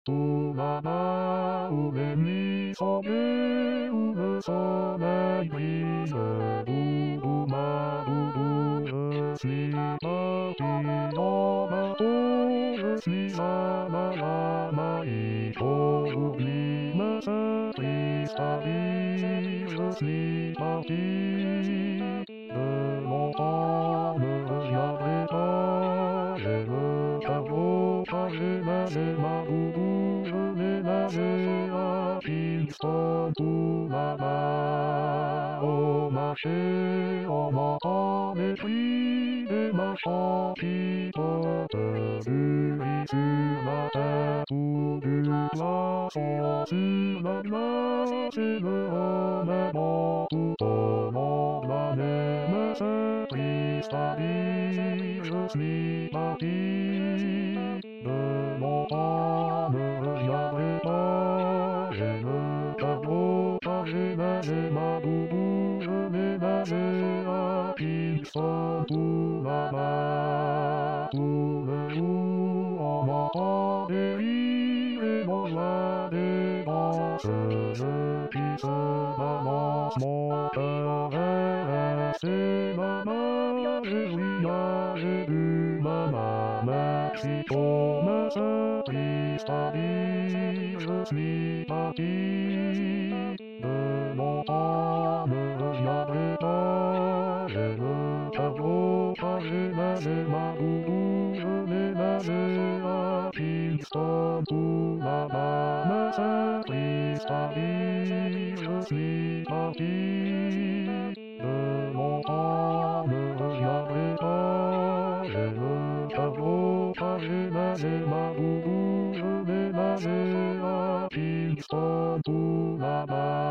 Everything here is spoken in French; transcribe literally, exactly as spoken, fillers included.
tout là-bas où les nuits sont bleues, où le soleil brille, doudou ma doudou, je suis parti en bateau, je suis à la lama, il faut oublier ce triste avis, je suis parti, de longtemps ne reviendrai pas, et le cargo car j'ai nagé ma doudou, je l'ai nagé à Kingston tout là-bas. Au marché, on entend les cris des marchands qui portent du riz sur la tête ou du glaçon sur la glace, et le rhum est bon tout au long de l'année. Mais ce triste avis, je suis parti, de longtemps ne reviendrai pas, et le cargo car j'ai nagé ma doudou, je l'ai nagé à Kingston tout là-bas. Tout le jour on entend des rires et l'on joie des danses, je qui se balance, mon cœur est resté là-bas, j'ai joui, j'ai bu ma Mexico, mais ce triste avis, je suis parti, de longtemps ne reviendrai pas, et le cargo car j'ai nagé ma doudou, je l'ai nagé à Kingston tout là-bas. Mais ce triste avis, je suis parti, de longtemps ne reviendrai pas, et le cargo car j'ai nagé ma doudou, je l'ai nagé à Kingston tout là-bas.